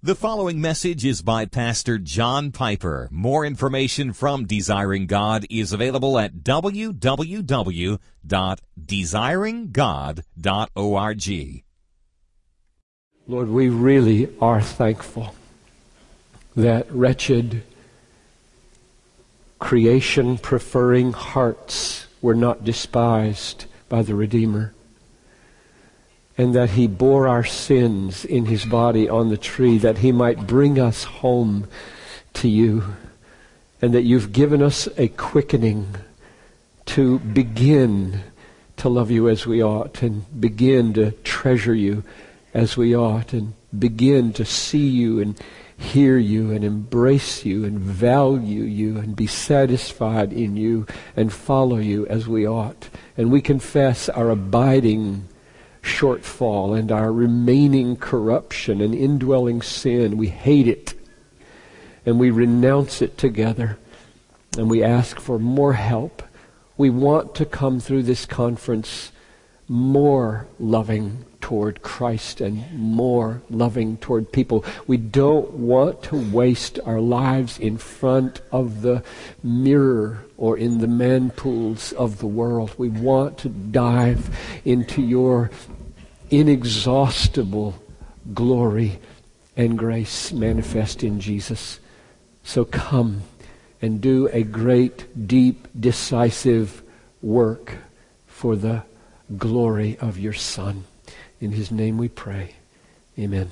The following message is by Pastor John Piper. More information from Desiring God is available at www.desiringgod.org. Lord, we really are thankful that wretched, creation-preferring hearts were not despised by the Redeemer, and that He bore our sins in His body on the tree, that He might bring us home to You, and that You've given us a quickening to begin to love You as we ought, and begin to treasure You as we ought, and begin to see You and hear You and embrace You and value You and be satisfied in You and follow You as we ought. And we confess our abiding shortfall and our remaining corruption and indwelling sin. We hate it, and we renounce it together, and we ask for more help. We want to come through this conference more loving toward Christ and more loving toward people. We don't want to waste our lives in front of the mirror or in the man pools of the world. We want to dive into Your inexhaustible glory and grace manifest in Jesus. So come and do a great, deep, decisive work for the glory of Your Son. In His name we pray. Amen.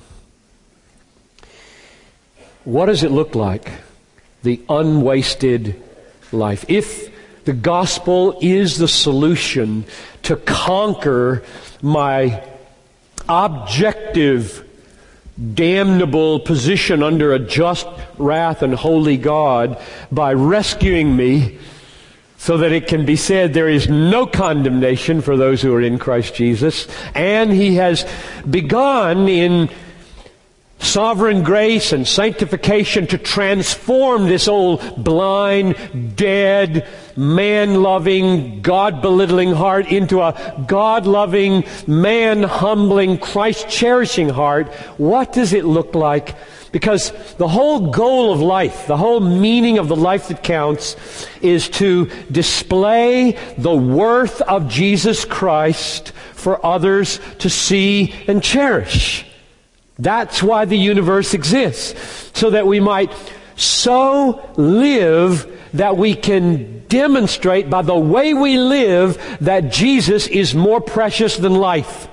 What does it look like? The unwasted life. If the gospel is the solution to conquer my objective, damnable position under a just wrath and holy God by rescuing me so that it can be said there is no condemnation for those who are in Christ Jesus, and He has begun in sovereign grace and sanctification to transform this old blind, dead, man-loving, God-belittling heart into a God-loving, man-humbling, Christ-cherishing heart. What does it look like? Because the whole goal of life, the whole meaning of the life that counts, is to display the worth of Jesus Christ for others to see and cherish. That's why the universe exists, so that we might so live that we can demonstrate by the way we live that Jesus is more precious than life.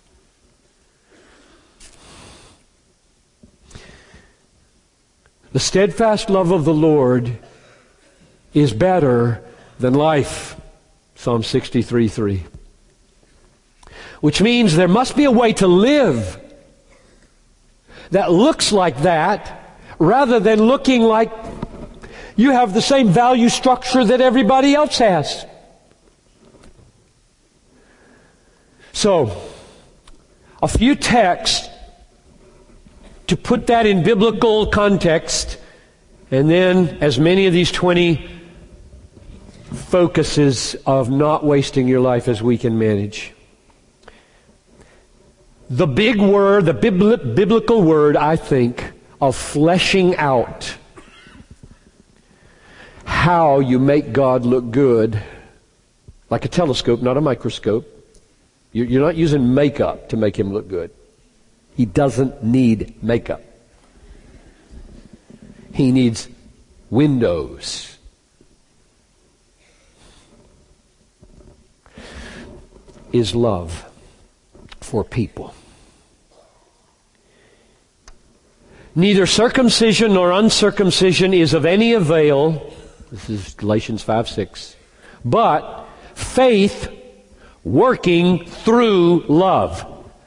The steadfast love of the Lord is better than life. Psalm 63:3. Which means there must be a way to live that looks like that, rather than looking like you have the same value structure that everybody else has. So, a few texts to put that in biblical context, and then as many of these 20 focuses of not wasting your life as we can manage. The big word, the biblical word, I think, of fleshing out how you make God look good, like a telescope, not a microscope. You're not using makeup to make Him look good. He doesn't need makeup. He needs windows. Is love for people. Neither circumcision nor uncircumcision is of any avail. This is Galatians 5:6. But faith working through love.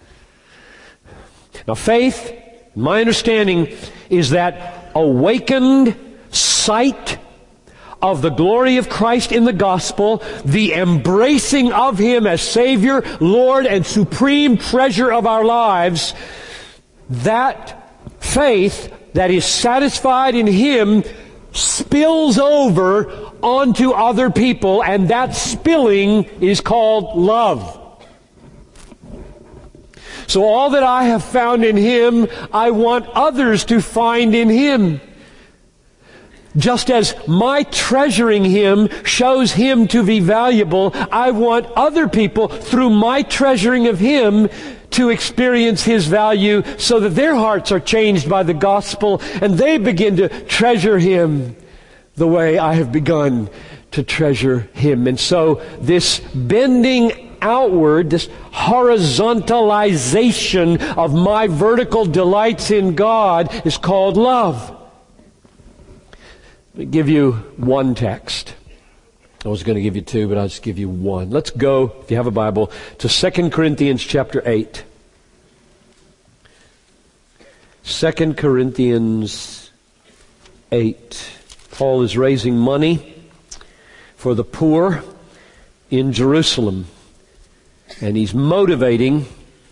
Now faith, my understanding, is that awakened sight of the glory of Christ in the gospel, the embracing of Him as Savior, Lord, and supreme treasure of our lives. That faith that is satisfied in Him spills over onto other people, and that spilling is called love. So all that I have found in Him, I want others to find in Him. Just as my treasuring Him shows Him to be valuable, I want other people, through my treasuring of Him, to experience His value so that their hearts are changed by the gospel and they begin to treasure Him the way I have begun to treasure Him. And so this bending outward, this horizontalization of my vertical delights in God is called love. Let me give you one text. I was going to give you two, but I'll just give you one. Let's go, if you have a Bible, to 2 Corinthians chapter 8. 2 Corinthians 8. Paul is raising money for the poor in Jerusalem. And he's motivating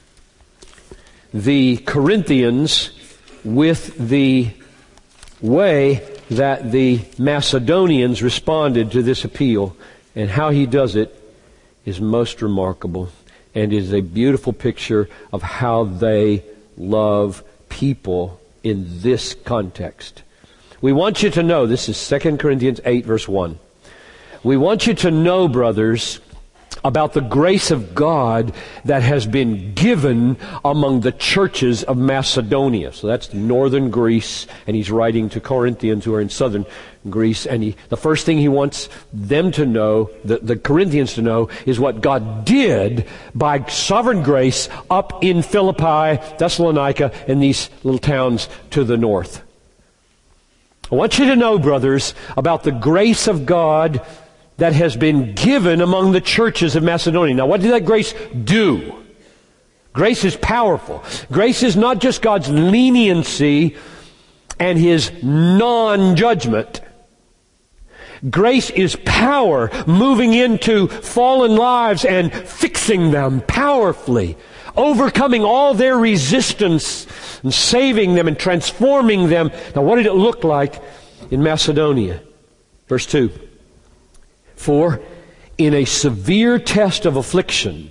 the Corinthians with the way that the Macedonians responded to this appeal. And how he does it is most remarkable and is a beautiful picture of how they love people in this context. We want you to know, this is 2 Corinthians 8 verse 1. We want you to know, brothers, about the grace of God that has been given among the churches of Macedonia. So that's northern Greece, and he's writing to Corinthians who are in southern Greece. And the first thing he wants them to know, the Corinthians to know, is what God did by sovereign grace up in Philippi, Thessalonica, and these little towns to the north. I want you to know, brothers, about the grace of God that has been given among the churches of Macedonia. Now, what did that grace do? Grace is powerful. Grace is not just God's leniency and His non-judgment. Grace is power moving into fallen lives and fixing them powerfully, overcoming all their resistance and saving them and transforming them. Now, what did it look like in Macedonia? Verse 2. For in a severe test of affliction,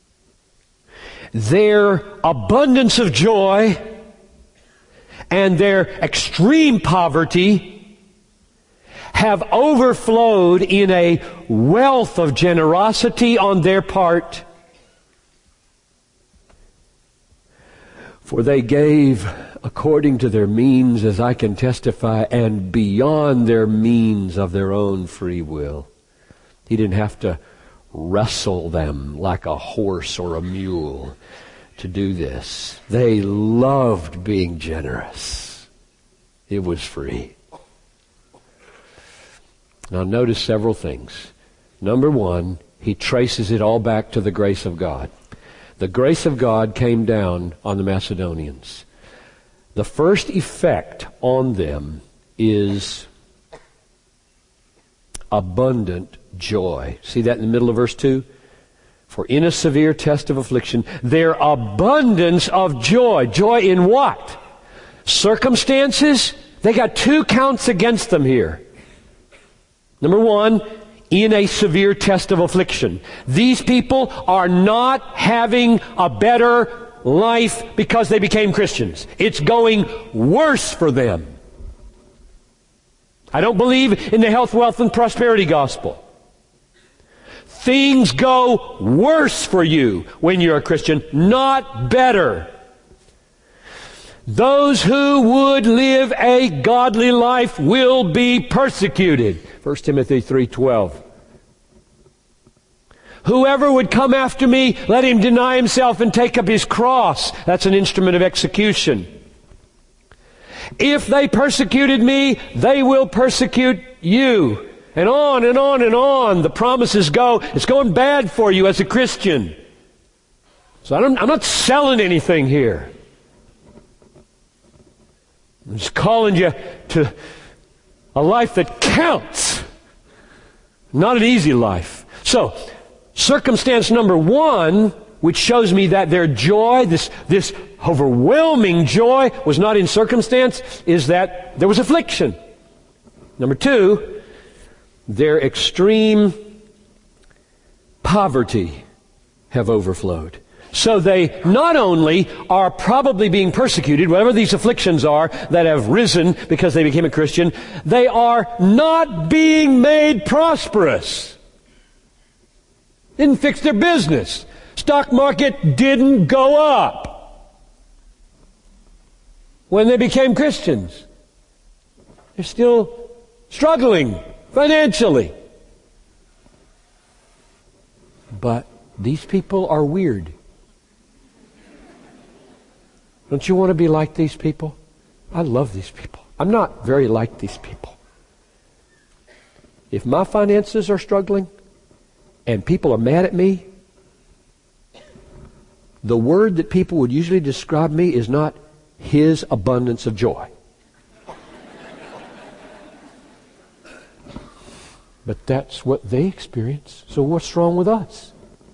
their abundance of joy and their extreme poverty have overflowed in a wealth of generosity on their part. For they gave according to their means, as I can testify, and beyond their means of their own free will. He didn't have to wrestle them like a horse or a mule to do this. They loved being generous. It was free. Now notice several things. Number one, he traces it all back to the grace of God. The grace of God came down on the Macedonians. The first effect on them is abundant joy. See that in the middle of verse 2? For in a severe test of affliction, their abundance of joy. Joy in what? Circumstances? They got two counts against them here. Number one, in a severe test of affliction. These people are not having a better life because they became Christians. It's going worse for them. I don't believe in the health, wealth, and prosperity gospel. Things go worse for you when you're a Christian, not better. Those who would live a godly life will be persecuted. 1 Timothy 3:12. Whoever would come after me, let him deny himself and take up his cross. That's an instrument of execution. If they persecuted me, they will persecute you. And on and on and on the promises go. It's going bad for you as a Christian. So I'm not selling anything here. I'm just calling you to a life that counts. Not an easy life. So, circumstance number one, which shows me that their joy, this overwhelming joy, was not in circumstance, is that there was affliction. Number two, their extreme poverty have overflowed. So they not only are probably being persecuted, whatever these afflictions are that have risen because they became a Christian, they are not being made prosperous. Didn't fix their business. Stock market didn't go up when they became Christians. They're still struggling financially. But these people are weird. Don't you want to be like these people? I love these people. I'm not very like these people. If my finances are struggling and people are mad at me, the word that people would usually describe me is not his abundance of joy. But that's what they experience. So what's wrong with us?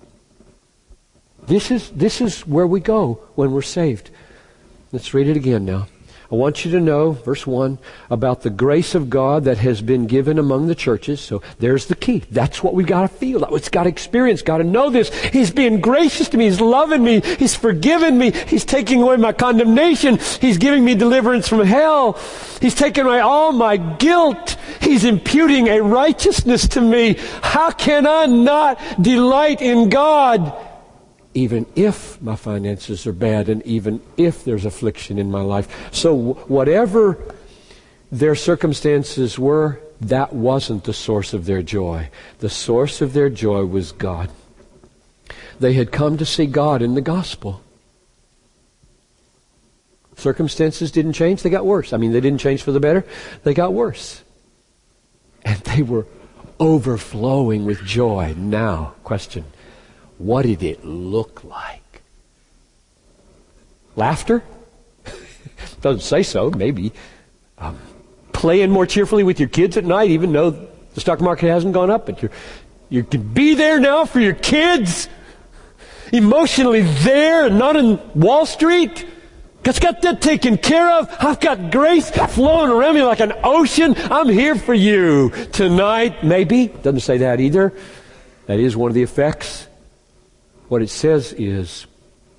This is where we go when we're saved. Let's read it again now. I want you to know, verse 1, about the grace of God that has been given among the churches. So there's the key. That's what we've got to feel. It's got to experience. Got to know this. He's being gracious to me. He's loving me. He's forgiven me. He's taking away my condemnation. He's giving me deliverance from hell. He's taking away all my guilt. He's imputing a righteousness to me. How can I not delight in God? Even if my finances are bad and even if there's affliction in my life. So whatever their circumstances were, that wasn't the source of their joy. The source of their joy was God. They had come to see God in the gospel. Circumstances didn't change, they got worse. I mean, they didn't change for the better, they got worse. And they were overflowing with joy. Now, question. What did it look like? Laughter? Doesn't say so, maybe. Playing more cheerfully with your kids at night, even though the stock market hasn't gone up, but you can be there now for your kids. Emotionally there and not in Wall Street. God's got that taken care of. I've got grace flowing around me like an ocean. I'm here for you tonight. Maybe. Doesn't say that either. That is one of the effects. What it says is,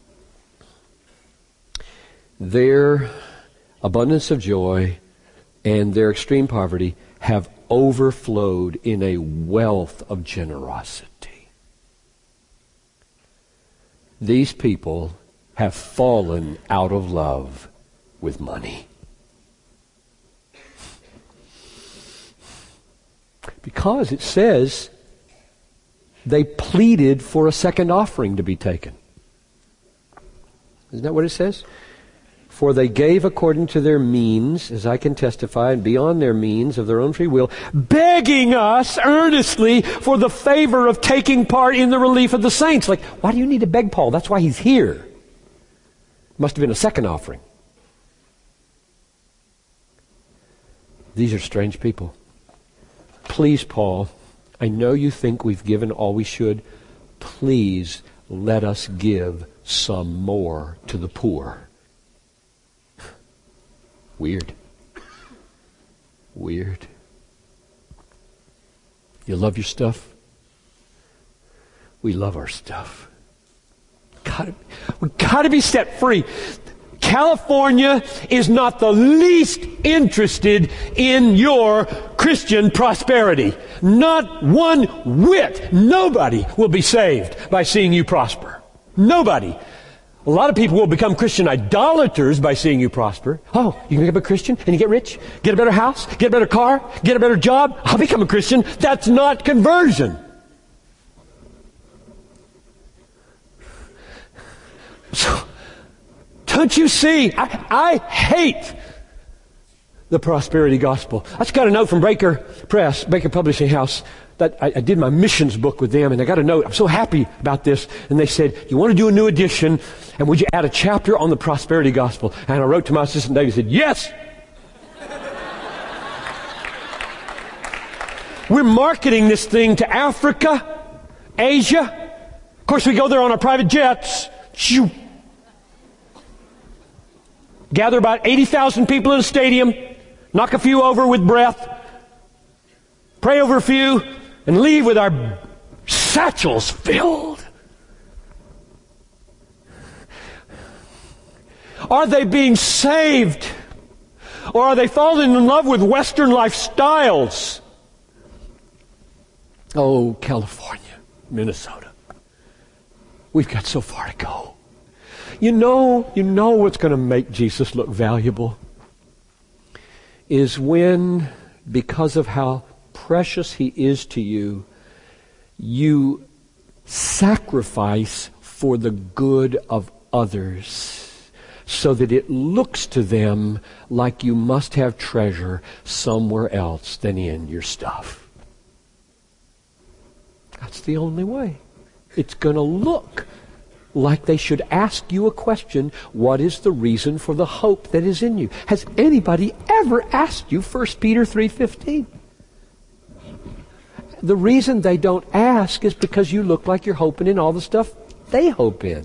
their abundance of joy and their extreme poverty have overflowed in a wealth of generosity. These people have fallen out of love with money. Because it says they pleaded for a second offering to be taken. Isn't that what it says? For they gave according to their means, as I can testify, and beyond their means of their own free will, begging us earnestly for the favor of taking part in the relief of the saints. Like, why do you need to beg Paul? That's why he's here. Must have been a second offering. These are strange people. Please, Paul, I know you think we've given all we should. Please let us give some more to the poor. Weird. Weird. You love your stuff? We love our stuff. We've got to be set free. California is not the least interested in your Christian prosperity. Not one whit. Nobody will be saved by seeing you prosper. Nobody. A lot of people will become Christian idolaters by seeing you prosper. Oh, you can become a Christian and you get rich, get a better house, get a better car, get a better job. I'll become a Christian. That's not conversion. So, don't you see? I hate the prosperity gospel. I just got a note from Baker Press, Baker Publishing House, that I did my missions book with them, and I got a note. I'm so happy about this. And they said, you want to do a new edition, and would you add a chapter on the prosperity gospel? And I wrote to my assistant David and said, yes! We're marketing this thing to Africa, Asia. Of course, we go there on our private jets. Shoo. Gather about 80,000 people in a stadium, knock a few over with breath, pray over a few, and leave with our satchels filled. Are they being saved? Or are they falling in love with Western lifestyles? Oh, California, Minnesota. We've got so far to go. You know what's going to make Jesus look valuable is when, because of how precious He is to you, you sacrifice for the good of others so that it looks to them like you must have treasure somewhere else than in your stuff. That's the only way. It's going to look like they should ask you a question, what is the reason for the hope that is in you? Has anybody ever asked you 1 Peter 3:15? The reason they don't ask is because you look like you're hoping in all the stuff they hope in.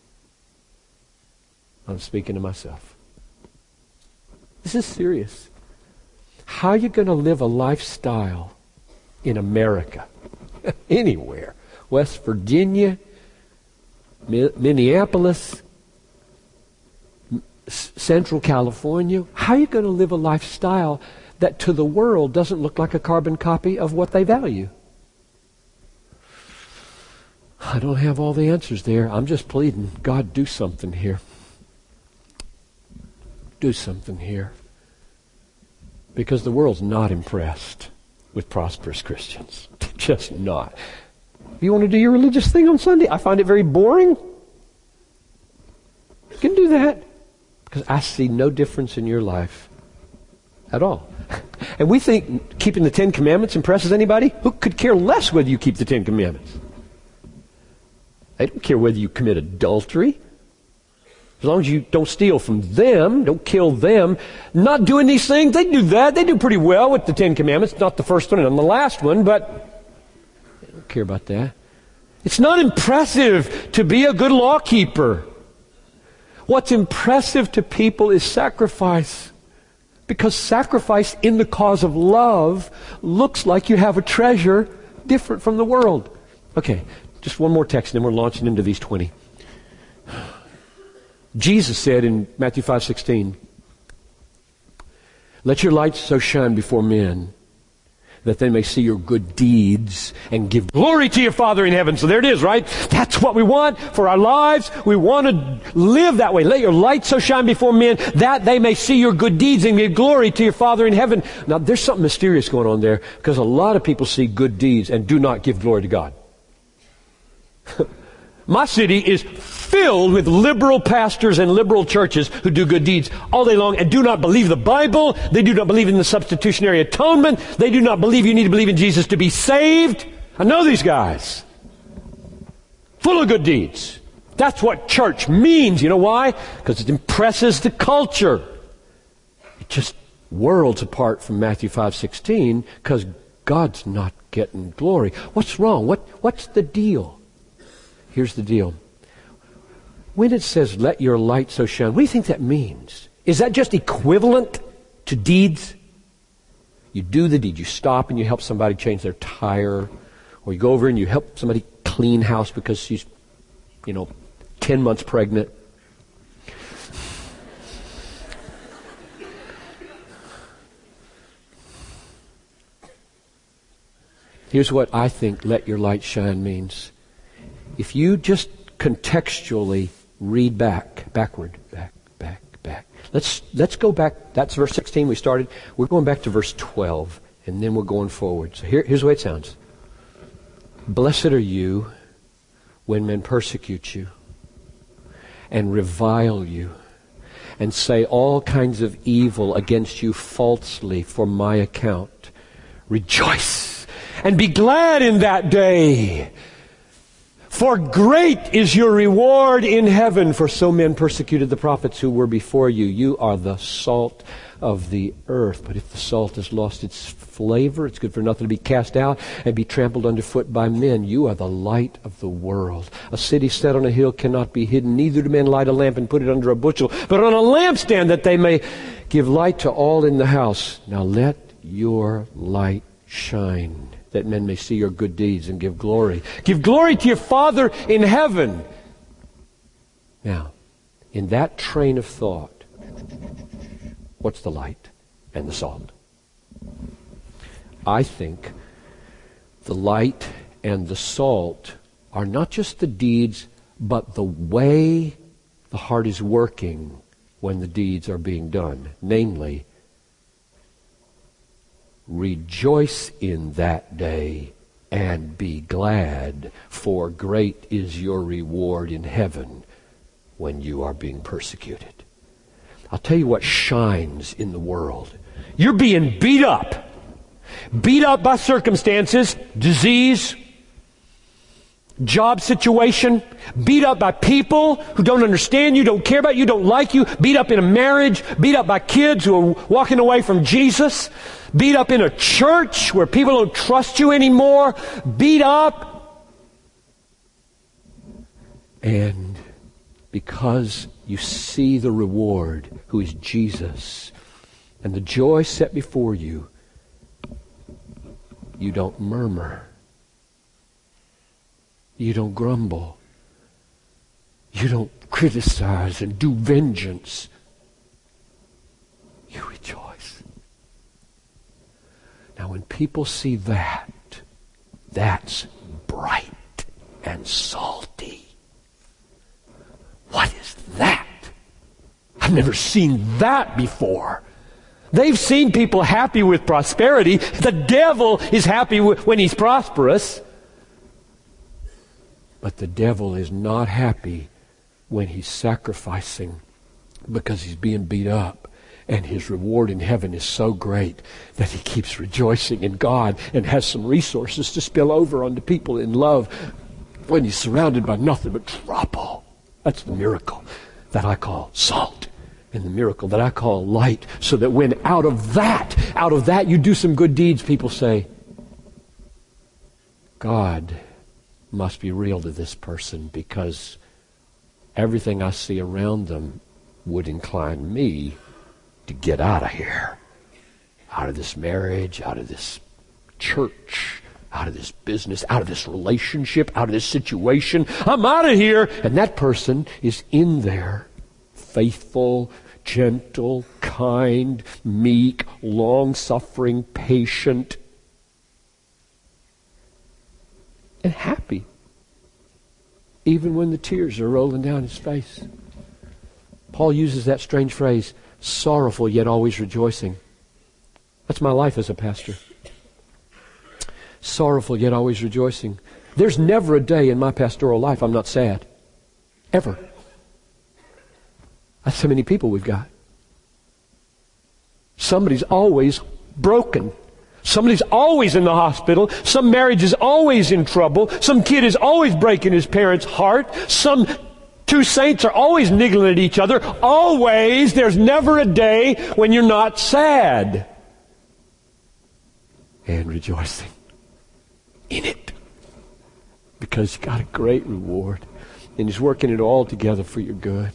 I'm speaking to myself. This is serious. How are you going to live a lifestyle in America? Anywhere. West Virginia, Minneapolis, Central California. How are you going to live a lifestyle that to the world doesn't look like a carbon copy of what they value? I don't have all the answers there. I'm just pleading, God, do something here. Do something here. Because the world's not impressed with prosperous Christians. Just not. If you want to do your religious thing on Sunday, I find it very boring. You can do that. Because I see no difference in your life at all. And we think keeping the Ten Commandments impresses anybody? Who could care less whether you keep the Ten Commandments? They don't care whether you commit adultery. As long as you don't steal from them, don't kill them, not doing these things, they do that. They do pretty well with the Ten Commandments. Not the first one and the last one, but they don't care about that. It's not impressive to be a good law keeper. What's impressive to people is sacrifice. Because sacrifice in the cause of love looks like you have a treasure different from the world. Okay, just one more text and then we're launching into these 20. Jesus said in Matthew 5:16, let your light so shine before men that they may see your good deeds and give glory to your Father in heaven. So there it is, right? That's what we want for our lives. We want to live that way. Let your light so shine before men that they may see your good deeds and give glory to your Father in heaven. Now there's something mysterious going on there because a lot of people see good deeds and do not give glory to God. My city is filled with liberal pastors and liberal churches who do good deeds all day long and do not believe the Bible. They do not believe in the substitutionary atonement. They do not believe you need to believe in Jesus to be saved. I know these guys. Full of good deeds. That's what church means. You know why? Because it impresses the culture. It just worlds apart from Matthew 5:16 because God's not getting glory. What's wrong? What's the deal? Here's the deal. When it says, let your light so shine, what do you think that means? Is that just equivalent to deeds? You do the deed. You stop and you help somebody change their tire. Or you go over and you help somebody clean house because she's, 10 months pregnant. Here's what I think let your light shine means. If you just contextually read backward. Let's go back. That's verse 16 we started. We're going back to verse 12, and then we're going forward. So here's the way it sounds. Blessed are you when men persecute you and revile you and say all kinds of evil against you falsely for my account. Rejoice and be glad in that day. For great is your reward in heaven, for so men persecuted the prophets who were before you. You are the salt of the earth. But if the salt has lost its flavor, it's good for nothing to be cast out and be trampled underfoot by men. You are the light of the world. A city set on a hill cannot be hidden. Neither do men light a lamp and put it under a bushel, but on a lampstand that they may give light to all in the house. Now let your light shine, that men may see your good deeds and give glory. Give glory to your Father in heaven. Now, In that train of thought, what's the light and the salt? I think the light and the salt are not just the deeds, but the way the heart is working when the deeds are being done. Namely, rejoice in that day and be glad, for great is your reward in heaven when you are being persecuted. I'll tell you what shines in the world. You're being beat up. Beat up by circumstances, disease, job situation, beat up by people who don't understand you, don't care about you, don't like you, beat up in a marriage, beat up by kids who are walking away from Jesus, beat up in a church where people don't trust you anymore, beat up. And because you see the reward, who is Jesus, and the joy set before you, you don't murmur. You don't grumble. You don't criticize and do vengeance. You rejoice. Now when people see that, that's bright and salty. What is that? I've never seen that before. They've seen people happy with prosperity. The devil is happy when he's prosperous. But the devil is not happy when he's sacrificing because he's being beat up. And his reward in heaven is so great that he keeps rejoicing in God and has some resources to spill over onto people in love when he's surrounded by nothing but trouble. That's the miracle that I call salt. And the miracle that I call light, so that when out of that you do some good deeds, people say, God must be real to this person, because everything I see around them would incline me to get out of here. Out of this marriage, out of this church, out of this business, out of this relationship, out of this situation. I'm out of here. And that person is in there, faithful, gentle, kind, meek, long-suffering, patient, and happy, even when the tears are rolling down his face. Paul uses that strange phrase, sorrowful yet always rejoicing. That's my life as a pastor. Sorrowful yet always rejoicing. There's never a day in my pastoral life I'm not sad. Ever. That's how many people we've got. Somebody's always broken. Somebody's always in the hospital. Some marriage is always in trouble. Some kid is always breaking his parents' heart. Some two saints are always niggling at each other. Always. There's never a day when you're not sad. And rejoicing in it. Because you got a great reward. And He's working it all together for your good.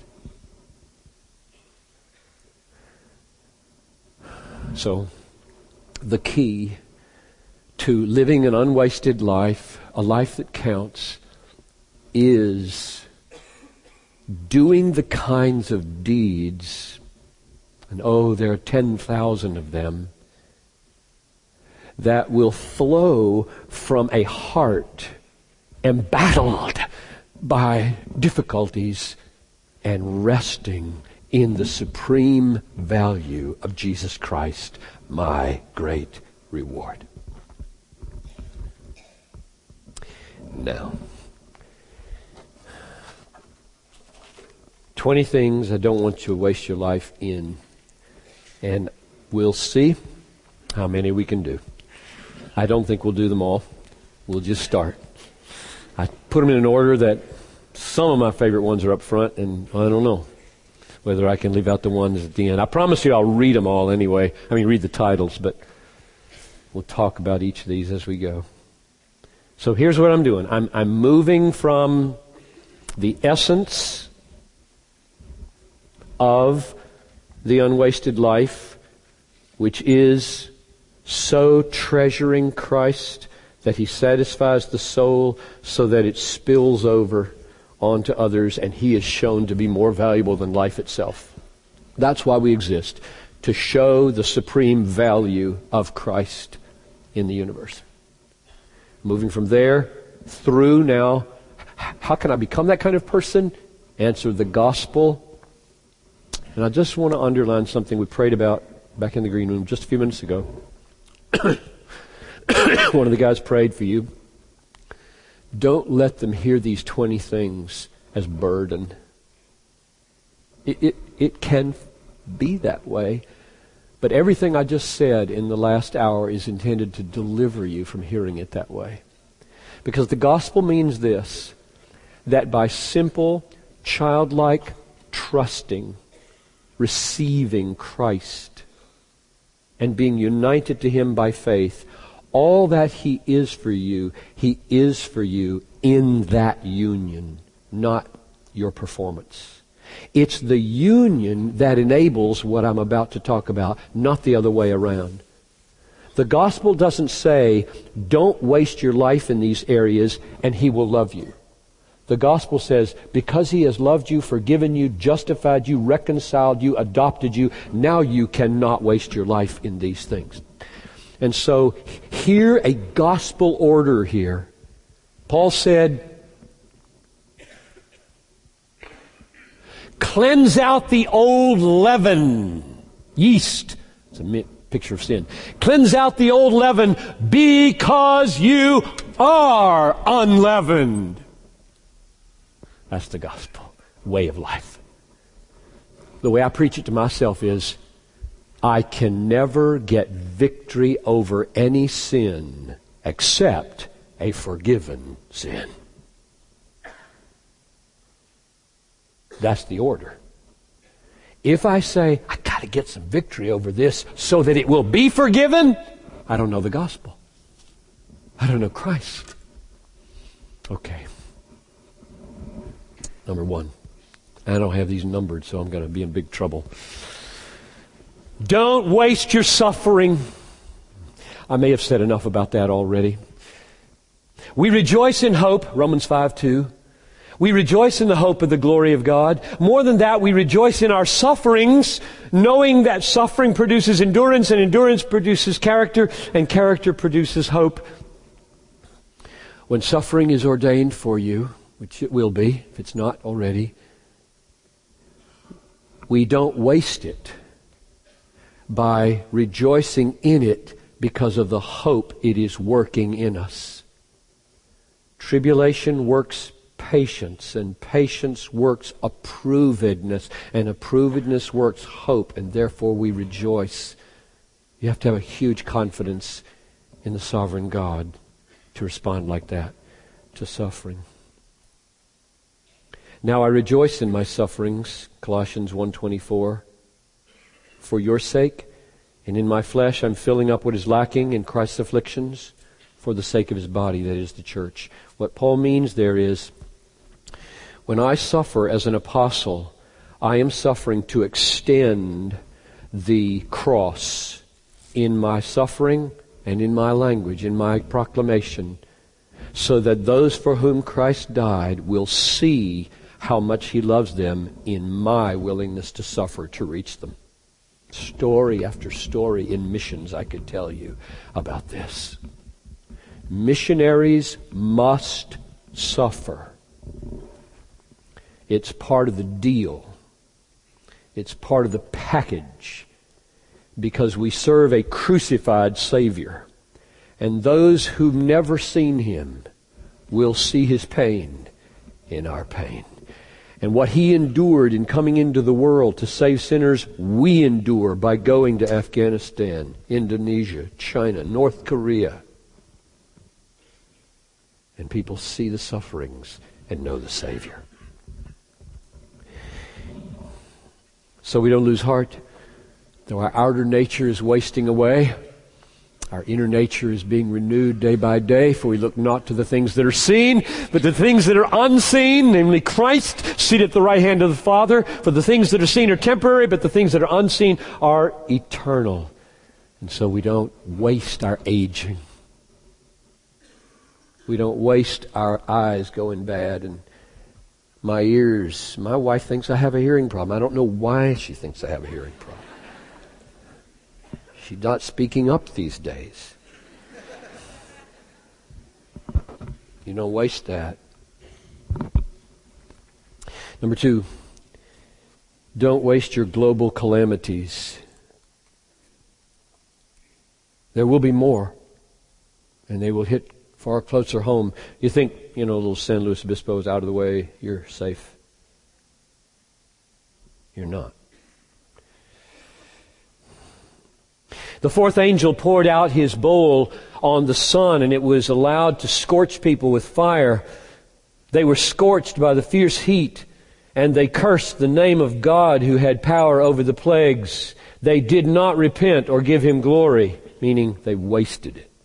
So, the key to living an unwasted life, a life that counts, is doing the kinds of deeds, and there are 10,000 of them, that will flow from a heart embattled by difficulties and resting in the supreme value of Jesus Christ, my great reward. Now, 20 things I don't want you to waste your life in, and we'll see how many we can do. I don't think we'll do them all. We'll just start. I put them in an order that some of my favorite ones are up front, and I don't know whether I can leave out the ones at the end. I promise you I'll read them all anyway. Read the titles, but we'll talk about each of these as we go. So here's what I'm doing. I'm moving from the essence of the unwasted life, which is so treasuring Christ that He satisfies the soul so that it spills over onto others, and he is shown to be more valuable than life itself. That's why we exist, to show the supreme value of Christ in the universe. Moving from there through now, how can I become that kind of person? Answer the gospel. And I just want to underline something we prayed about back in the green room just a few minutes ago. One of the guys prayed for you. Don't let them hear these 20 things as burden. It can be that way, but everything I just said in the last hour is intended to deliver you from hearing it that way. Because the gospel means this, that by simple, childlike trusting, receiving Christ, and being united to him by faith, all that he is for you in that union, not your performance. It's the union that enables what I'm about to talk about, not the other way around. The gospel doesn't say, don't waste your life in these areas and he will love you. The gospel says, because he has loved you, forgiven you, justified you, reconciled you, adopted you, now you cannot waste your life in these things. And so, hear a gospel order here. Paul said, cleanse out the old leaven. Yeast. It's a picture of sin. Cleanse out the old leaven because you are unleavened. That's the gospel. Way of life. The way I preach it to myself is, I can never get victory over any sin except a forgiven sin. That's the order. If I say, I got to get some victory over this so that it will be forgiven, I don't know the gospel. I don't know Christ. Okay. Number one. I don't have these numbered, so I'm going to be in big trouble. Don't waste your suffering. I may have said enough about that already. We rejoice in hope, Romans 5:2. We rejoice in the hope of the glory of God. More than that, we rejoice in our sufferings, knowing that suffering produces endurance, and endurance produces character, and character produces hope. When suffering is ordained for you, which it will be, if it's not already, we don't waste it by rejoicing in it because of the hope it is working in us. Tribulation works patience, and patience works approvedness, and approvedness works hope, and therefore we rejoice. You have to have a huge confidence in the sovereign God to respond like that to suffering. Now I rejoice in my sufferings, Colossians 1:24. For your sake, and in my flesh I'm filling up what is lacking in Christ's afflictions for the sake of his body, that is the church. What Paul means there is, when I suffer as an apostle, I am suffering to extend the cross in my suffering and in my language, in my proclamation, so that those for whom Christ died will see how much he loves them in my willingness to suffer to reach them. Story after story in missions I could tell you about this. Missionaries must suffer. It's part of the deal. It's part of the package, because we serve a crucified Savior. And those who've never seen him will see his pain in our pain. And what he endured in coming into the world to save sinners, we endure by going to Afghanistan, Indonesia, China, North Korea. And people see the sufferings and know the Savior. So we don't lose heart. Though our outer nature is wasting away, our inner nature is being renewed day by day, for we look not to the things that are seen, but the things that are unseen, namely Christ, seated at the right hand of the Father. For the things that are seen are temporary, but the things that are unseen are eternal. And so we don't waste our aging. We don't waste our eyes going bad and My ears. My wife thinks I have a hearing problem. I don't know why she thinks I have a hearing problem. She's not speaking up these days. You don't waste that. Number 2, don't waste your global calamities. There will be more, and they will hit far closer home. You think, little San Luis Obispo is out of the way, you're safe. You're not. The fourth angel poured out his bowl on the sun, and it was allowed to scorch people with fire. They were scorched by the fierce heat, and they cursed the name of God who had power over the plagues. They did not repent or give him glory, meaning they wasted it.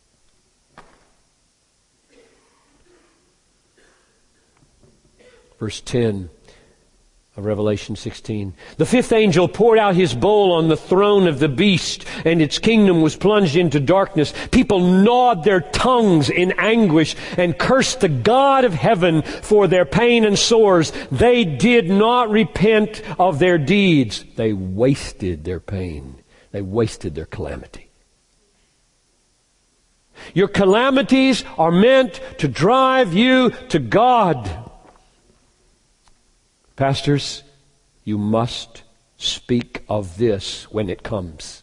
Verse 10 of Revelation 16. The fifth angel poured out his bowl on the throne of the beast, and its kingdom was plunged into darkness. People gnawed their tongues in anguish and cursed the God of heaven for their pain and sores. They did not repent of their deeds. They wasted their pain. They wasted their calamity. Your calamities are meant to drive you to God. Pastors, you must speak of this when it comes.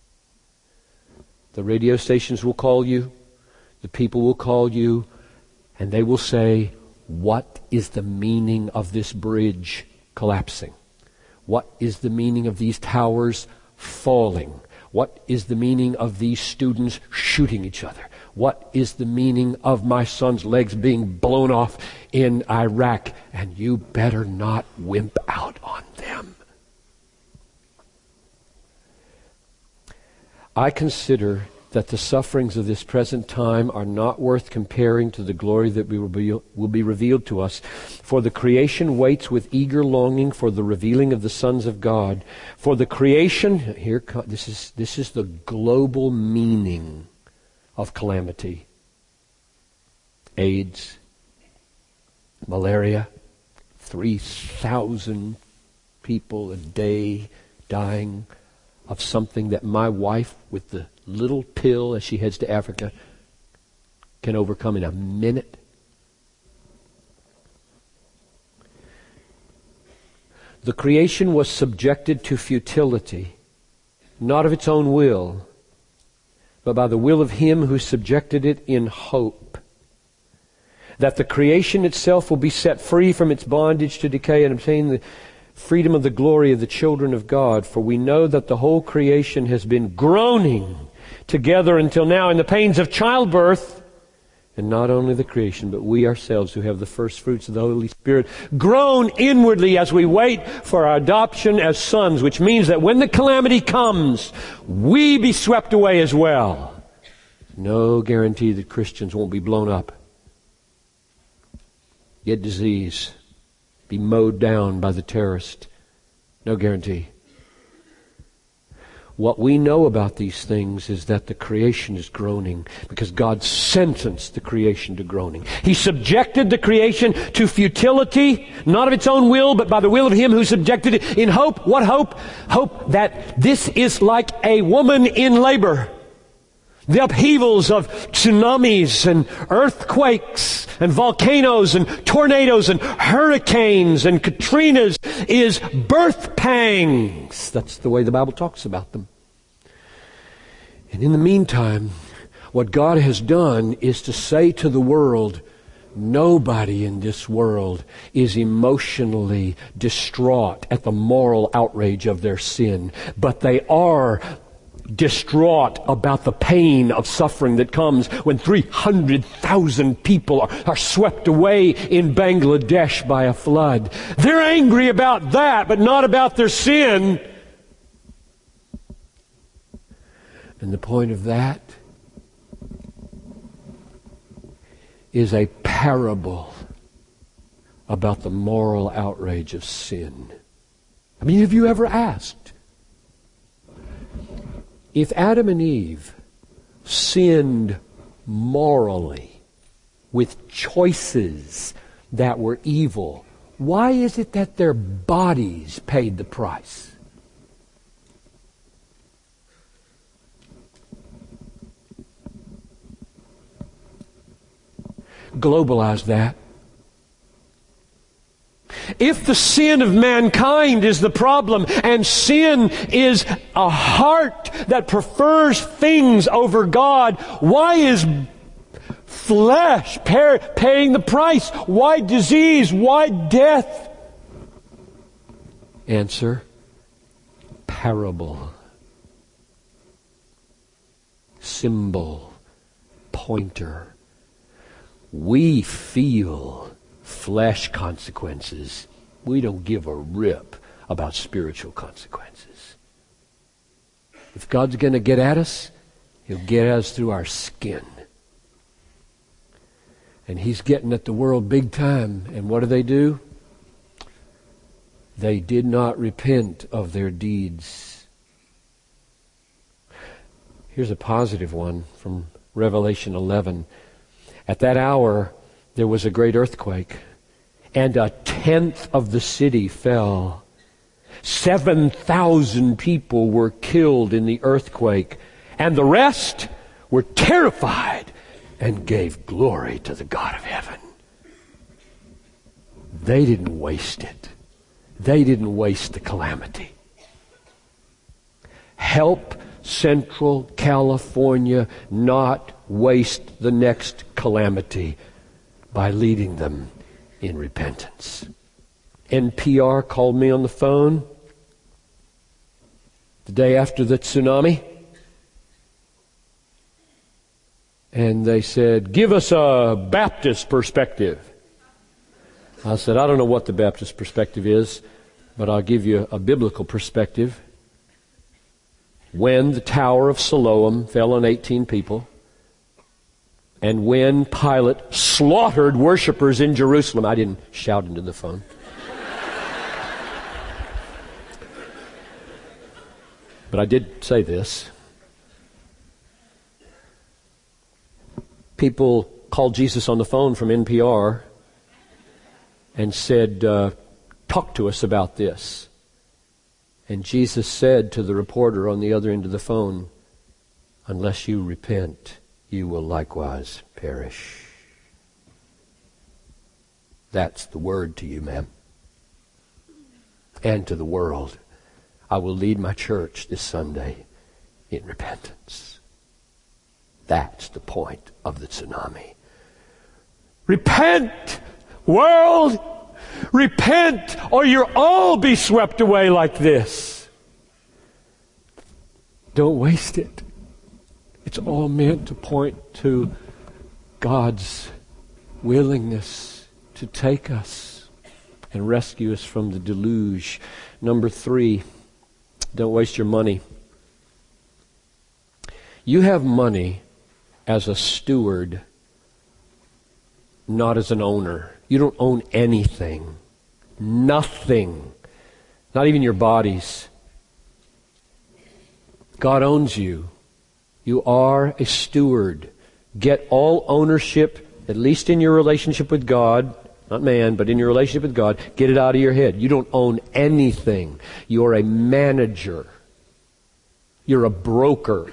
The radio stations will call you, the people will call you, and they will say, what is the meaning of this bridge collapsing? What is the meaning of these towers falling? What is the meaning of these students shooting each other? What is the meaning of my son's legs being blown off in Iraq? And you better not wimp out on them. I consider that the sufferings of this present time are not worth comparing to the glory that will be revealed to us. For the creation waits with eager longing for the revealing of the sons of God. For the creation, this is the global meaning of calamity. AIDS, malaria, 3,000 people a day dying of something that my wife, with the little pill as she heads to Africa, can overcome in a minute. The creation was subjected to futility, not of its own will, but by the will of Him who subjected it in hope, that the creation itself will be set free from its bondage to decay and obtain the freedom of the glory of the children of God. For we know that the whole creation has been groaning together until now in the pains of childbirth. And not only the creation, but we ourselves who have the first fruits of the Holy Spirit groan inwardly as we wait for our adoption as sons, which means that when the calamity comes, we be swept away as well. No guarantee that Christians won't be blown up, get disease, be mowed down by the terrorist. No guarantee. What we know about these things is that the creation is groaning because God sentenced the creation to groaning. He subjected the creation to futility, not of its own will, but by the will of Him who subjected it in hope. What hope? Hope that this is like a woman in labor. The upheavals of tsunamis and earthquakes and volcanoes and tornadoes and hurricanes and Katrinas is birth pangs. That's the way the Bible talks about them. And in the meantime, what God has done is to say to the world, nobody in this world is emotionally distraught at the moral outrage of their sin, but they are distraught about the pain of suffering that comes when 300,000 people are swept away in Bangladesh by a flood. They're angry about that, but not about their sin. And the point of that is a parable about the moral outrage of sin. I mean, have you ever asked, if Adam and Eve sinned morally with choices that were evil, Why is it that their bodies paid the price? Globalize that. If the sin of mankind is the problem, and sin is a heart that prefers things over God, why is flesh paying the price? Why disease? Why death? Answer: parable. Symbol. Pointer. We feel flesh consequences. We don't give a rip about spiritual consequences. If God's going to get at us, He'll get at us through our skin. And He's getting at the world big time. And what do? They did not repent of their deeds. Here's a positive one from Revelation 11. At that hour, there was a great earthquake, and 1/10 of the city fell. 7,000 people were killed in the earthquake, and the rest were terrified and gave glory to the God of heaven. They didn't waste it. They didn't waste the calamity. Help Central California not waste the next calamity by leading them in repentance. NPR called me on the phone the day after the tsunami, and they said, "Give us a Baptist perspective." I said, "I don't know what the Baptist perspective is, but I'll give you a biblical perspective. When the Tower of Siloam fell on 18 people, and when Pilate slaughtered worshipers in Jerusalem," I didn't shout into the phone. But I did say this. People called Jesus on the phone from NPR and said, "Talk to us about this." And Jesus said to the reporter on the other end of the phone, "Unless you repent, you will likewise perish." That's the word to you, ma'am. And to the world. I will lead my church this Sunday in repentance. That's the point of the tsunami. Repent, world! Repent, or you'll all be swept away like this. Don't waste it. It's all meant to point to God's willingness to take us and rescue us from the deluge. Number 3, don't waste your money. You have money as a steward, not as an owner. You don't own anything. Nothing. Not even your bodies. God owns you. You are a steward. Get all ownership, at least in your relationship with God, not man, but in your relationship with God, get it out of your head. You don't own anything. You're a manager. You're a broker.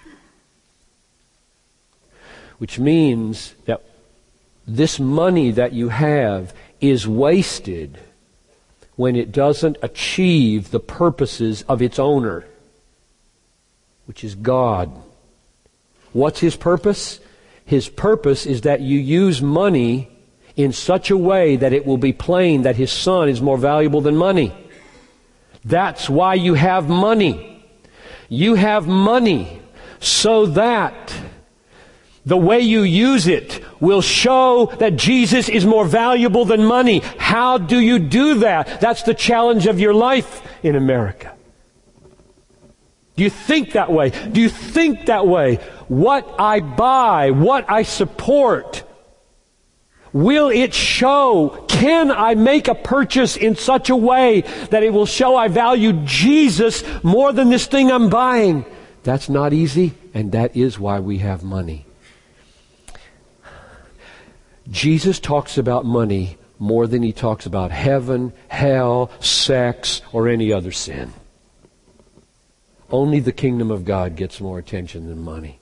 Which means that this money that you have is wasted when it doesn't achieve the purposes of its owner, which is God. What's His purpose? His purpose is that you use money in such a way that it will be plain that His Son is more valuable than money. That's why you have money. You have money so that the way you use it will show that Jesus is more valuable than money. How do you do that? That's the challenge of your life in America. Do you think that way? Do you think that way? What I buy, what I support, will it show? Can I make a purchase in such a way that it will show I value Jesus more than this thing I'm buying? That's not easy, and that is why we have money. Jesus talks about money more than he talks about heaven, hell, sex, or any other sin. Only the kingdom of God gets more attention than money.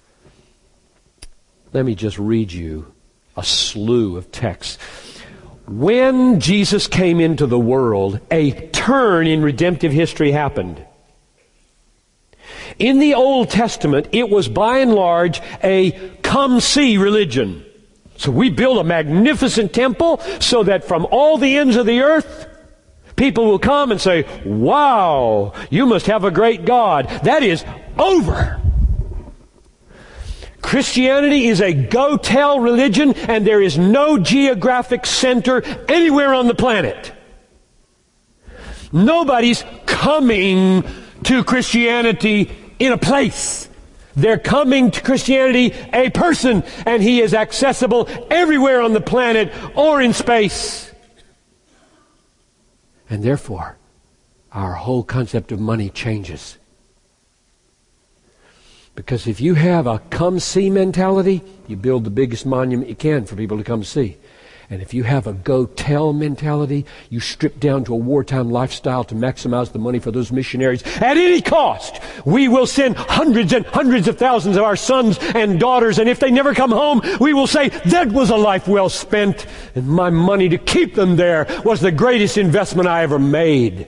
Let me just read you a slew of texts. When Jesus came into the world, a turn in redemptive history happened. In the Old Testament, it was by and large a come-see religion. So we build a magnificent temple so that from all the ends of the earth, people will come and say, wow, you must have a great God. That is over. Christianity is a go-tell religion, and there is no geographic center anywhere on the planet. Nobody's coming to Christianity in a place. They're coming to Christianity a person, and he is accessible everywhere on the planet or in space. And therefore, our whole concept of money changes. Because if you have a come-see mentality, you build the biggest monument you can for people to come see. And if you have a go-tell mentality, you strip down to a wartime lifestyle to maximize the money for those missionaries at any cost. We will send hundreds and hundreds of thousands of our sons and daughters, and if they never come home, we will say, that was a life well spent, and my money to keep them there was the greatest investment I ever made.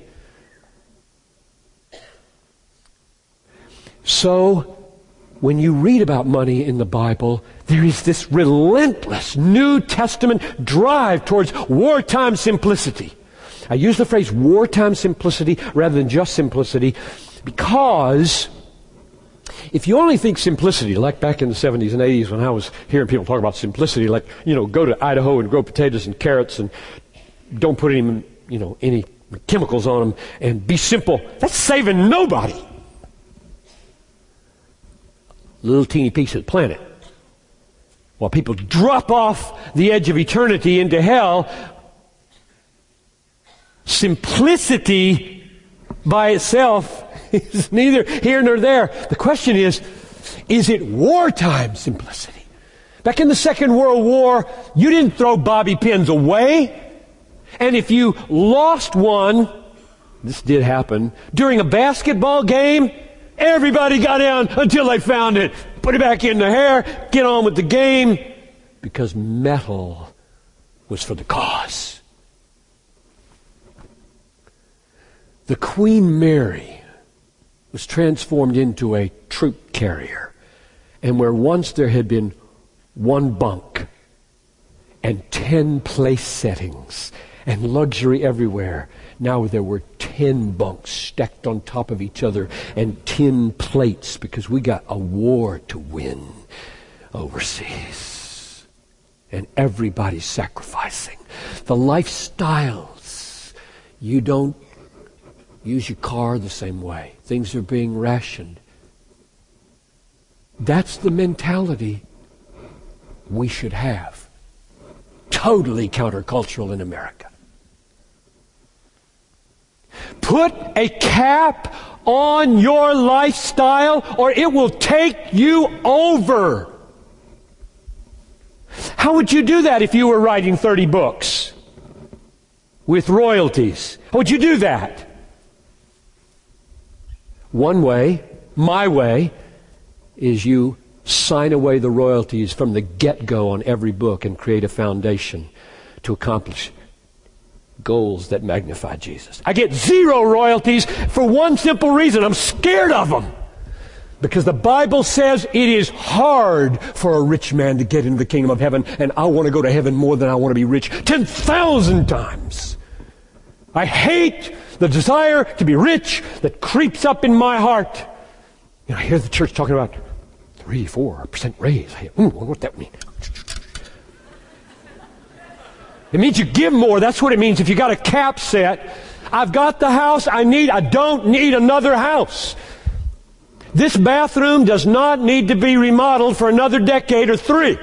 So, when you read about money in the Bible, there is this relentless New Testament drive towards wartime simplicity. I use the phrase wartime simplicity rather than just simplicity because if you only think simplicity, like back in the 70s and 80s when I was hearing people talk about simplicity, like, go to Idaho and grow potatoes and carrots and don't put any chemicals on them and be simple. That's saving nobody. Little teeny piece of the planet. While people drop off the edge of eternity into hell, simplicity by itself is neither here nor there. The question is it wartime simplicity? Back in the Second World War, you didn't throw bobby pins away. And if you lost one, this did happen, during a basketball game, everybody got down until they found it. Put it back in the hair, get on with the game, because metal was for the cause. The Queen Mary was transformed into a troop carrier. And where once there had been one bunk and 10 place settings and luxury everywhere, now there were 10 bunks stacked on top of each other and 10 plates because we got a war to win overseas. And everybody's sacrificing. The lifestyles, you don't use your car the same way. Things are being rationed. That's the mentality we should have. Totally countercultural in America. Put a cap on your lifestyle or it will take you over. How would you do that if you were writing 30 books with royalties? How would you do that? One way, my way, is you sign away the royalties from the get-go on every book and create a foundation to accomplish goals that magnify Jesus. I get 0 royalties for one simple reason. I'm scared of them. Because the Bible says it is hard for a rich man to get into the kingdom of heaven, and I want to go to heaven more than I want to be rich 10,000 times. I hate the desire to be rich that creeps up in my heart. I hear the church talking about 3-4% raise. I wonder what that means. It means you give more. That's what it means. If you got a cap set, I've got the house I need. I don't need another house. This bathroom does not need to be remodeled for another decade or 3.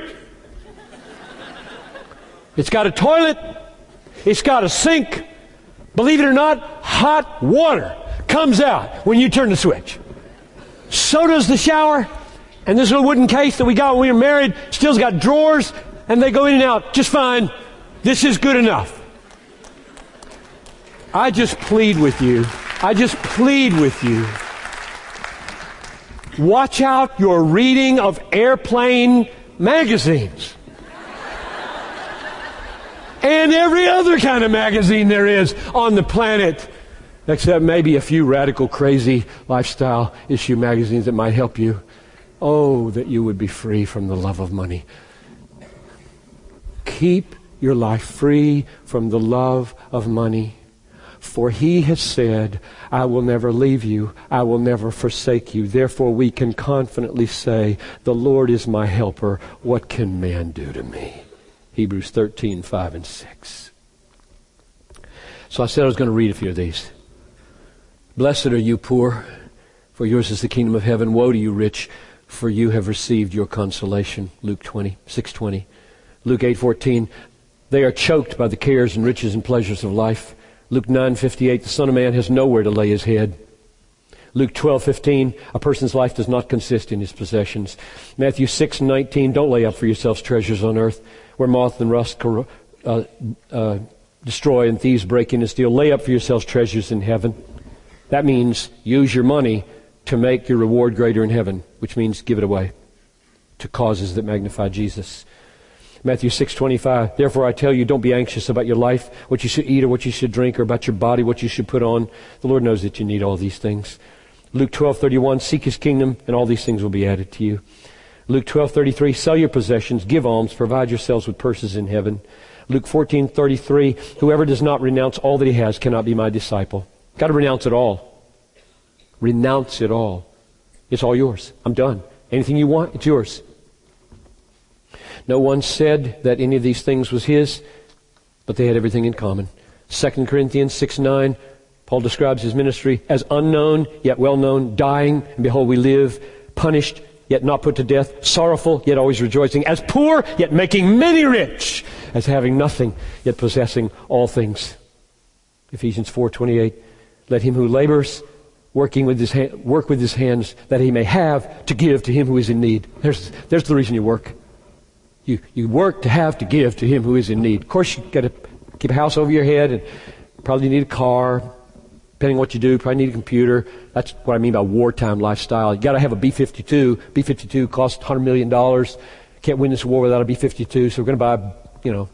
It's got a toilet. It's got a sink. Believe it or not, hot water comes out when you turn the switch. So does the shower. And this little wooden case that we got when we were married still's got drawers, and they go in and out just fine. This is good enough. I just plead with you. I just plead with you. Watch out your reading of airplane magazines. And every other kind of magazine there is on the planet. Except maybe a few radical, crazy lifestyle issue magazines that might help you. Oh, that you would be free from the love of money. Keep your life free from the love of money. For He has said, I will never leave you. I will never forsake you. Therefore we can confidently say, the Lord is my helper. What can man do to me? Hebrews 13, 5 and 6. So I said I was going to read a few of these. Blessed are you poor, for yours is the kingdom of heaven. Woe to you rich, for you have received your consolation. Luke 6:20. Luke 8:14. They are choked by the cares and riches and pleasures of life. Luke 9:58. The Son of Man has nowhere to lay his head. Luke 12:15. A person's life does not consist in his possessions. Matthew 6:19. Don't lay up for yourselves treasures on earth, where moth and rust destroy and thieves break in and steal. Lay up for yourselves treasures in heaven. That means use your money to make your reward greater in heaven, which means give it away to causes that magnify Jesus. Matthew 6:25. Therefore I tell you, don't be anxious about your life, what you should eat or what you should drink, or about your body, what you should put on. The Lord knows that you need all these things. Luke 12:31. Seek His kingdom, and all these things will be added to you. Luke 12:33. Sell your possessions, give alms, provide yourselves with purses in heaven. Luke 14:33. Whoever does not renounce all that he has cannot be my disciple. Got to renounce it all. Renounce it all. It's all yours. I'm done. Anything you want, it's yours. No one said that any of these things was his, but they had everything in common. 2 Corinthians 6:9, Paul describes his ministry as unknown, yet well-known, dying, and behold we live, punished, yet not put to death, sorrowful, yet always rejoicing, as poor, yet making many rich, as having nothing, yet possessing all things. Ephesians 4:28, let him who labors, work with his hands, that he may have to give to him who is in need. There's the reason you work. You work to have to give to him who is in need. Of course, you've got to keep a house over your head, and probably need a car. Depending on what you do, probably need a computer. That's what I mean by wartime lifestyle. You got to have a B-52. B-52 costs $100 million. Can't win this war without a B-52, so we're going to buy,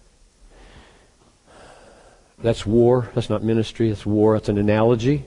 That's war. That's not ministry. That's war. That's an analogy.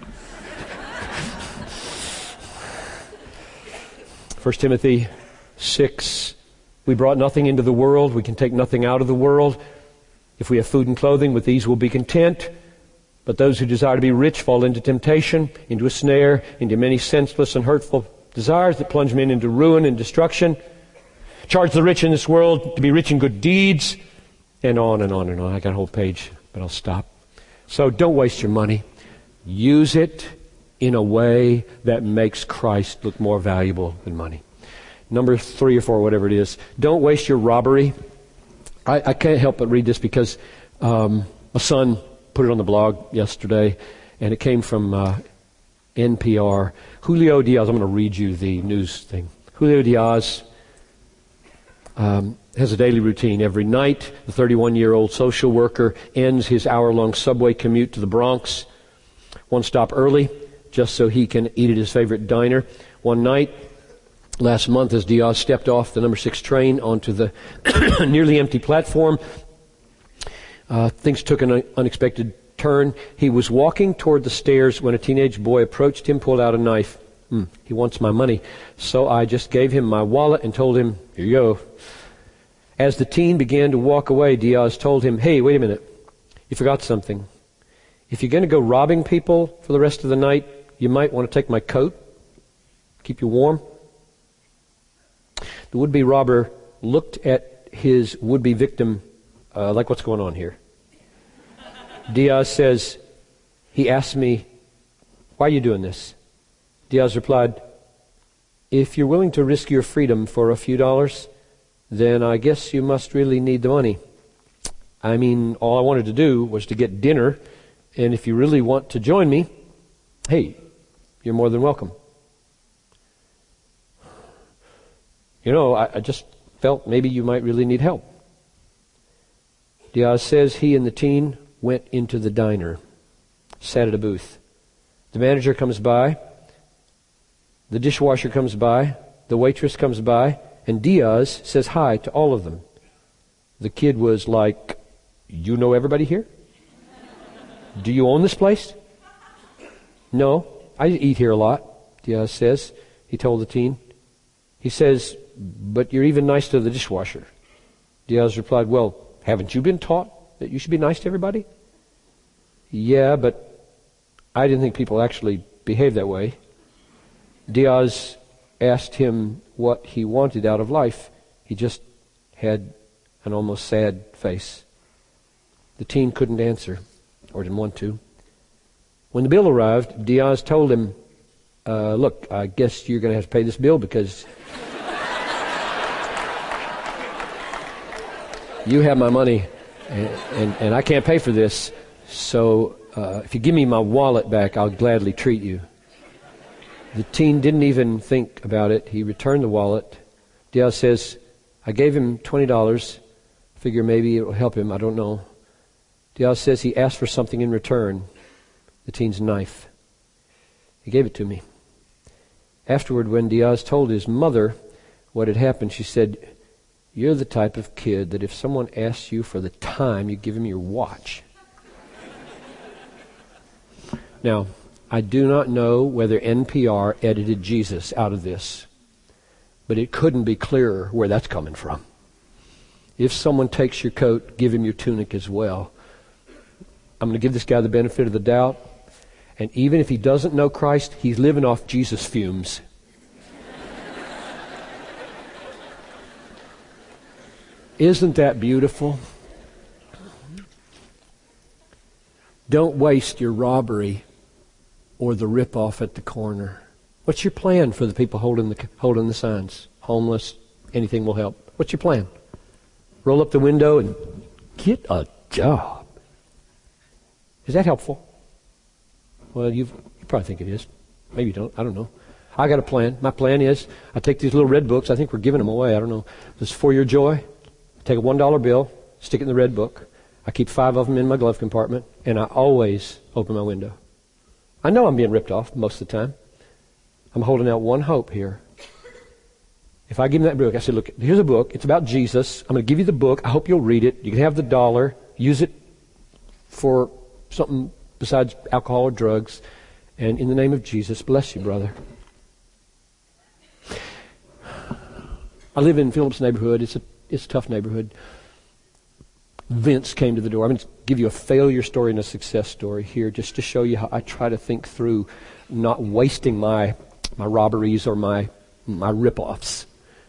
1 Timothy 6. We brought nothing into the world. We can take nothing out of the world. If we have food and clothing, with these we'll be content. But those who desire to be rich fall into temptation, into a snare, into many senseless and hurtful desires that plunge men into ruin and destruction. Charge the rich in this world to be rich in good deeds, and on and on and on. I got a whole page, but I'll stop. So don't waste your money. Use it in a way that makes Christ look more valuable than money. Number 3 or 4, whatever it is. Don't waste your robbery. I can't help but read this because my son put it on the blog yesterday, and it came from NPR. Julio Diaz, I'm going to read you the news thing. Julio Diaz has a daily routine. Every night, the 31-year-old social worker ends his hour-long subway commute to the Bronx, one stop early, just so he can eat at his favorite diner. One night, last month, as Diaz stepped off the number 6 train onto the nearly empty platform, things took an unexpected turn. He was walking toward the stairs when a teenage boy approached him, pulled out a knife. He wants my money. So I just gave him my wallet and told him, here you go. As the teen began to walk away, Diaz told him, hey, wait a minute. You forgot something. If you're going to go robbing people for the rest of the night, you might want to take my coat, keep you warm. The would-be robber looked at his would-be victim like, what's going on here? Diaz says, he asked me, why are you doing this? Diaz replied, if you're willing to risk your freedom for a few dollars, then I guess you must really need the money. I mean, all I wanted to do was to get dinner, and if you really want to join me, hey, you're more than welcome. I just felt maybe you might really need help. Diaz says he and the teen went into the diner, sat at a booth. The manager comes by, the dishwasher comes by, the waitress comes by, and Diaz says hi to all of them. The kid was like, "You know everybody here? Do you own this place?" "No, I eat here a lot," Diaz says. He told the teen. He says, "But you're even nice to the dishwasher." Diaz replied, "Well, haven't you been taught that you should be nice to everybody?" "Yeah, but I didn't think people actually behave that way." Diaz asked him what he wanted out of life. He just had an almost sad face. The teen couldn't answer, or didn't want to. When the bill arrived, Diaz told him, "Look, I guess you're going to have to pay this bill because you have my money, and I can't pay for this. So if you give me my wallet back, I'll gladly treat you." The teen didn't even think about it. He returned the wallet. Diaz says, "I gave him $20. Figure maybe it will help him. I don't know." Diaz says he asked for something in return. The teen's knife. He gave it to me. Afterward, when Diaz told his mother what had happened, she said, "You're the type of kid that if someone asks you for the time, you give him your watch." Now, I do not know whether NPR edited Jesus out of this, but it couldn't be clearer where that's coming from. If someone takes your coat, give him your tunic as well. I'm going to give this guy the benefit of the doubt, and even if he doesn't know Christ, he's living off Jesus fumes. Isn't that beautiful? Don't waste your robbery or the rip-off at the corner. What's your plan for the people holding the signs? Homeless, anything will help. What's your plan? Roll up the window and get a job. Is that helpful? Well, you probably think it is. Maybe you don't. I don't know. I got a plan. My plan is I take these little red books. I think we're giving them away. I don't know. This is For Your Joy. I take a $1 bill, stick it in the red book. I keep 5 of them in my glove compartment, and I always open my window. I know I'm being ripped off most of the time. I'm holding out one hope here. If I give him that book, I say, "Look, here's a book. It's about Jesus. I'm going to give you the book. I hope you'll read it. You can have the $1. Use it for something besides alcohol or drugs. And in the name of Jesus, bless you, brother." I live in Phillips neighborhood. It's a tough neighborhood. Vince came to the door. I'm going to give you a failure story and a success story here just to show you how I try to think through not wasting my robberies or my rip-offs.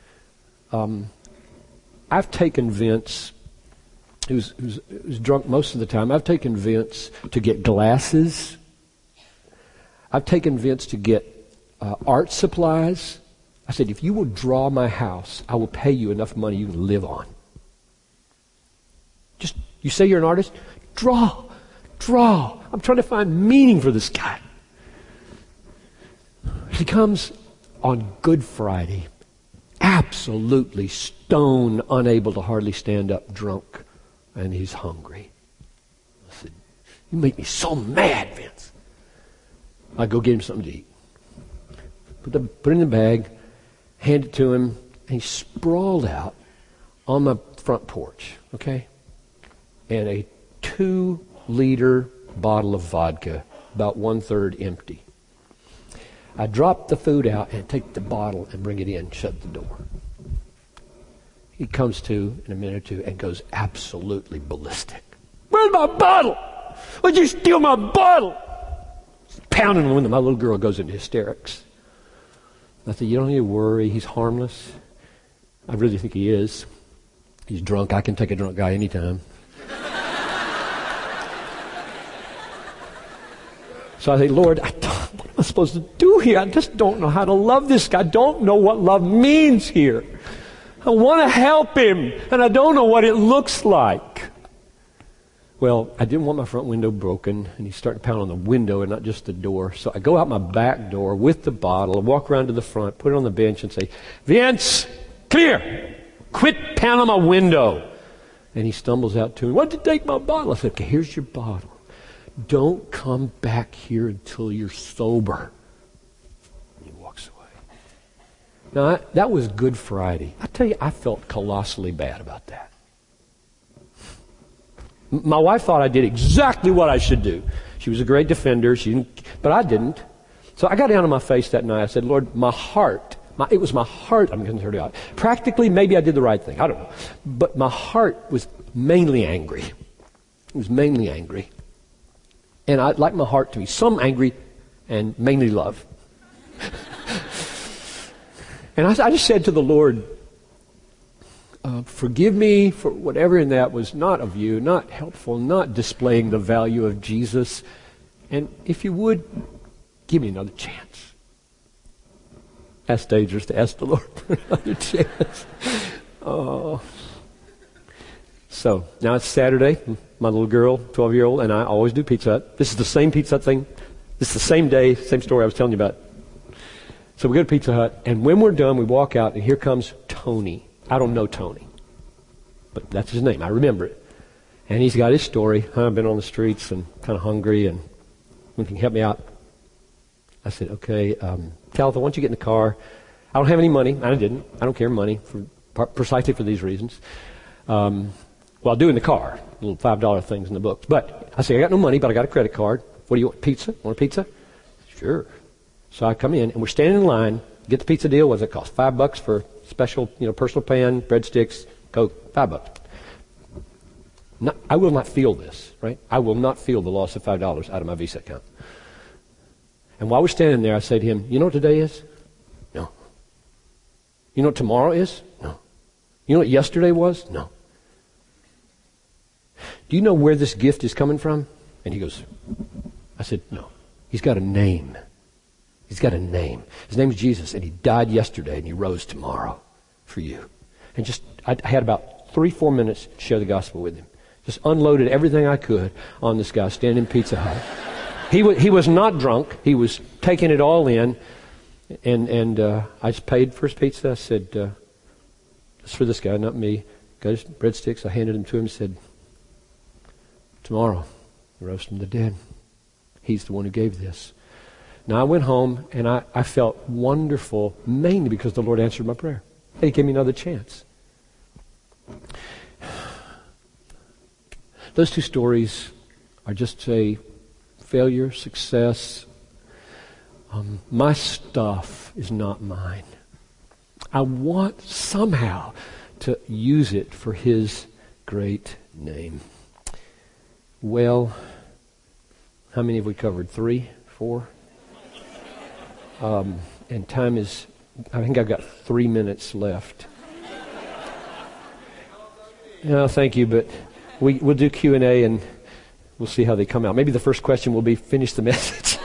I've taken Vince, who's drunk most of the time, I've taken Vince to get glasses. I've taken Vince to get art supplies. I said, "If you will draw my house, I will pay you enough money you can live on." Just, you say you're an artist? Draw. I'm trying to find meaning for this guy. He comes on Good Friday, absolutely stone, unable to hardly stand up, drunk, and he's hungry. I said, "You make me so mad, Vince." I go get him something to eat. Put it in the bag, hand it to him, and he's sprawled out on my front porch, okay? And a 2-liter bottle of vodka, about 1/3 empty. I drop the food out and take the bottle and bring it in, shut the door. He comes to in a minute or two and goes absolutely ballistic. "Where's my bottle? Why'd you steal my bottle?" He's pounding on the window. My little girl goes into hysterics. I said, "You don't need to worry. He's harmless." I really think he is. He's drunk. I can take a drunk guy anytime. So I say, "Lord, what am I supposed to do here? I just don't know how to love this guy. I don't know what love means here. I want to help him, and I don't know what it looks like." Well, I didn't want my front window broken, and he's starting to pound on the window and not just the door. So I go out my back door with the bottle, walk around to the front, put it on the bench, and say, "Vince, come here. Quit pounding on my window." And he stumbles out to me, "Why'd you take my bottle?" I said, "Okay, here's your bottle. Don't come back here until you're sober." And he walks away. Now, that was Good Friday. I tell you, I felt colossally bad about that. My wife thought I did exactly what I should do. She was a great defender, but I didn't. So I got down on my face that night. I said, "Lord, it was my heart I'm concerned about. Practically, maybe I did the right thing. I don't know. But my heart was mainly angry. It was mainly angry. And I'd like my heart to be some angry and mainly love." And I just said to the Lord, "Forgive me for whatever in that was not of you, not helpful, not displaying the value of Jesus. And if you would, give me another chance." That's dangerous to ask the Lord for another chance. Oh. So, now it's Saturday. My little girl, 12-year-old, and I always do Pizza Hut. This is the same Pizza Hut thing. This is the same day, same story I was telling you about. So we go to Pizza Hut, and when we're done, we walk out, and here comes Tony. I don't know Tony, but that's his name. I remember it. And he's got his story. "I've been on the streets and kind of hungry, and you can help me out." I said, "Okay, Talitha, why don't you get in the car? I don't have any money." I didn't. I don't care money, precisely for these reasons. Well, I'll do in the car, little $5 things in the books. But I say, "I got no money, but I got a credit card. What do you want, pizza? Want a pizza?" "Sure." So I come in, and we're standing in line, get the pizza deal. What does it cost? $5 for special, personal pan, breadsticks, Coke, $5. I will not feel this, right? I will not feel the loss of $5 out of my Visa account. And while we're standing there, I say to him, "You know what today is?" "No." "You know what tomorrow is?" "No." "You know what yesterday was?" "No." "Do you know where this gift is coming from?" And he goes, I said, "No. He's got a name. He's got a name. His name's Jesus, and he died yesterday, and he rose tomorrow for you." And I had about 3-4 minutes to share the gospel with him. Just unloaded everything I could on this guy standing in Pizza Hut. He was not drunk. He was taking it all in. And I just paid for his pizza. I said, "It's for this guy, not me." Got his breadsticks. I handed them to him and said, "Tomorrow, he rose from the dead. He's the one who gave this." Now, I went home, and I felt wonderful, mainly because the Lord answered my prayer. He gave me another chance. Those two stories are just a failure, success. My stuff is not mine. I want somehow to use it for His great name. Well, how many have we covered? 3, 4? And time is, I think I've got 3 minutes left. No, thank you, but we'll do Q&A and we'll see how they come out. Maybe the first question will be, finish the message.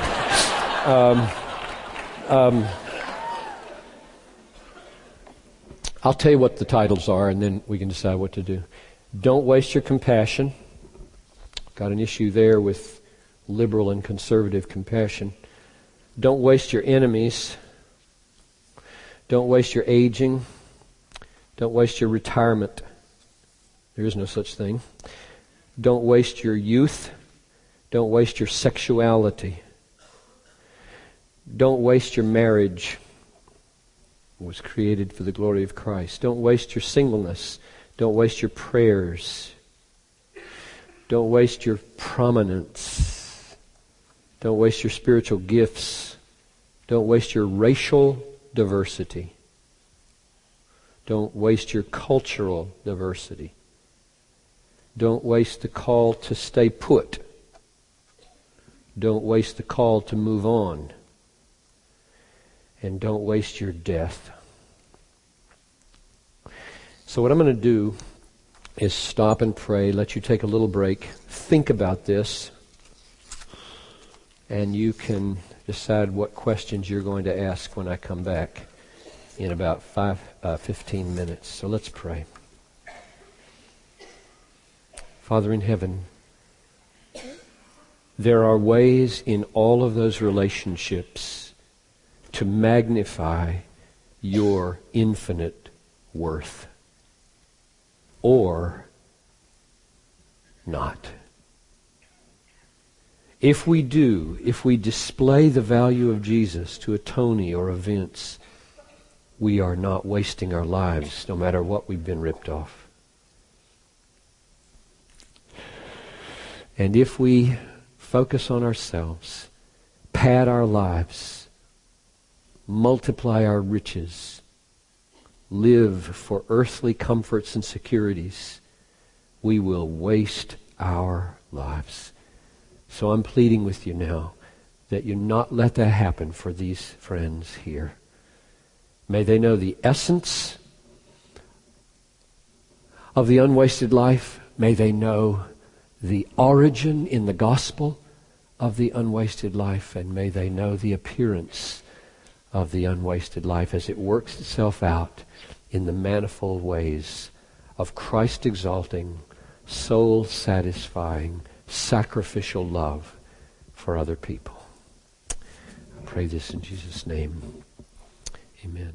I'll tell you what the titles are, and then we can decide what to do. Don't waste your compassion. Got an issue there with liberal and conservative compassion. Don't waste your enemies. Don't waste your aging. Don't waste your retirement. There is no such thing. Don't waste your youth. Don't waste your sexuality. Don't waste your marriage. It was created for the glory of Christ. Don't waste your singleness. Don't waste your prayers. Don't waste your prominence. Don't waste your spiritual gifts. Don't waste your racial diversity. Don't waste your cultural diversity. Don't waste the call to stay put. Don't waste the call to move on. And don't waste your death. So what I'm going to do is stop and pray, let you take a little break, think about this, and you can decide what questions you're going to ask when I come back in about 15 minutes. So let's pray. Father in heaven, there are ways in all of those relationships to magnify your infinite worth, or not. If we do, if we display the value of Jesus to a Tony or a Vince, we are not wasting our lives, no matter what we've been ripped off. And if we focus on ourselves, pad our lives, multiply our riches, live for earthly comforts and securities, we will waste our lives. So I'm pleading with you now that you not let that happen for these friends here. May they know the essence of the unwasted life. May they know the origin in the gospel of the unwasted life. And may they know the appearance of the unwasted life as it works itself out in the manifold ways of Christ-exalting, soul-satisfying, sacrificial love for other people. I pray this in Jesus' name. Amen.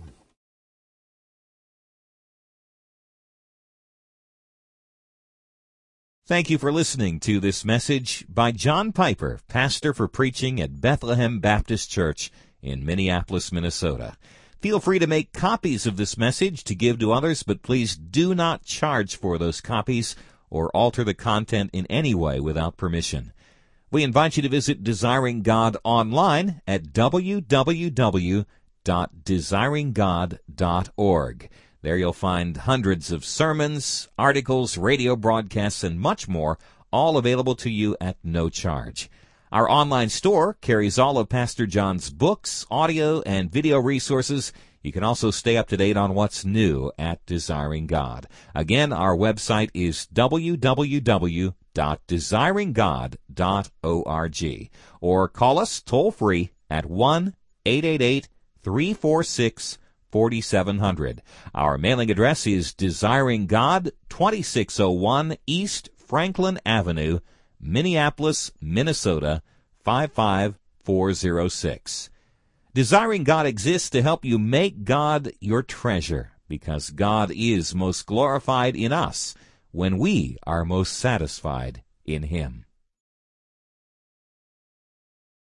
Thank you for listening to this message by John Piper, pastor for preaching at Bethlehem Baptist Church in Minneapolis, Minnesota. Feel free to make copies of this message to give to others, but please do not charge for those copies or alter the content in any way without permission. We invite you to visit Desiring God online at www.desiringgod.org. There you'll find hundreds of sermons, articles, radio broadcasts, and much more, all available to you at no charge. Our online store carries all of Pastor John's books, audio, and video resources. You can also stay up to date on what's new at Desiring God. Again, our website is www.desiringgod.org. Or call us toll-free at 1-888-346-4700. Our mailing address is Desiring God, 2601 East Franklin Avenue, Minneapolis, Minnesota, 55406. Desiring God exists to help you make God your treasure, because God is most glorified in us when we are most satisfied in Him.